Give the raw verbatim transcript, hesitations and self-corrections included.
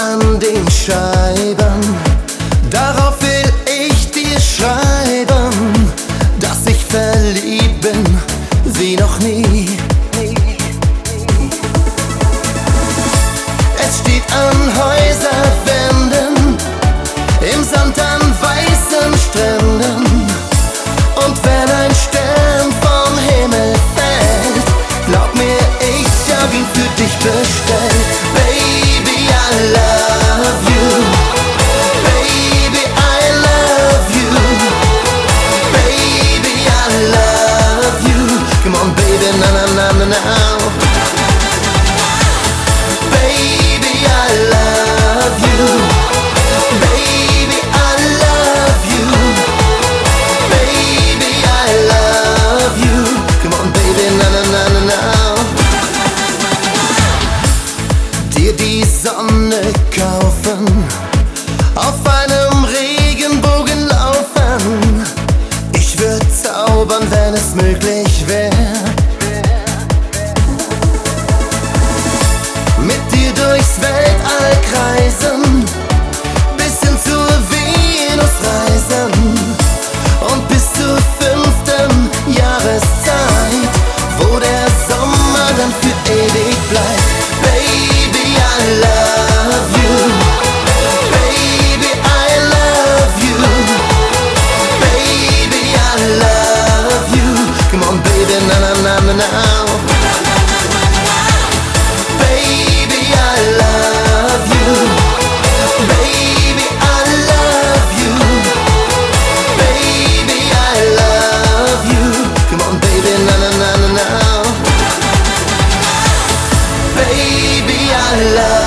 an den Scheiben, darauf will ich dir schreiben, dass ich verliebt bin, wie noch nie. Es steht an Häuserwänden, im Sand an weißen Stränden, und wenn ein Stern vom Himmel fällt, glaub mir, ich hab ihn für dich bestellt. Baby, I love you. Baby, I love you. Baby, I love you. Come on, baby, na na na na na. Baby, I love you. Baby, I love you. Baby, I love you. Come on, baby, na na na na na. Dir die Sonne kaufen, auf einem Regenbogen laufen. Ich würd zaubern, wenn es möglich wär. Mit dir durchs Weltall kreisen, bis hin zur Venus reisen, und bis zur fünften Jahreszeit, wo der Sommer dann für ewig bleibt. Baby, I love you. Baby, I love you. Baby, I love you. Come on, baby, na na na na na. Baby, I love you. Baby, I love you. Baby, I love you. Come on, baby, na na na na na. Baby, I love you.